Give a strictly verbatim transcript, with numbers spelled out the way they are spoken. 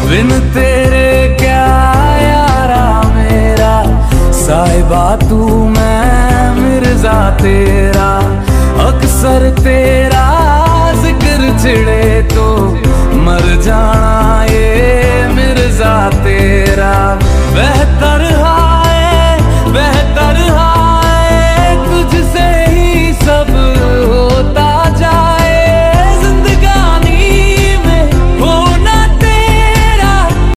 बिन तेरे क्या यारा मेरा, साहिबा तू मैं मिर्जा तेरा। अक्सर तेरा जिक्र छिड़े तो मर जाना ये मिर्जा तेरा। बहता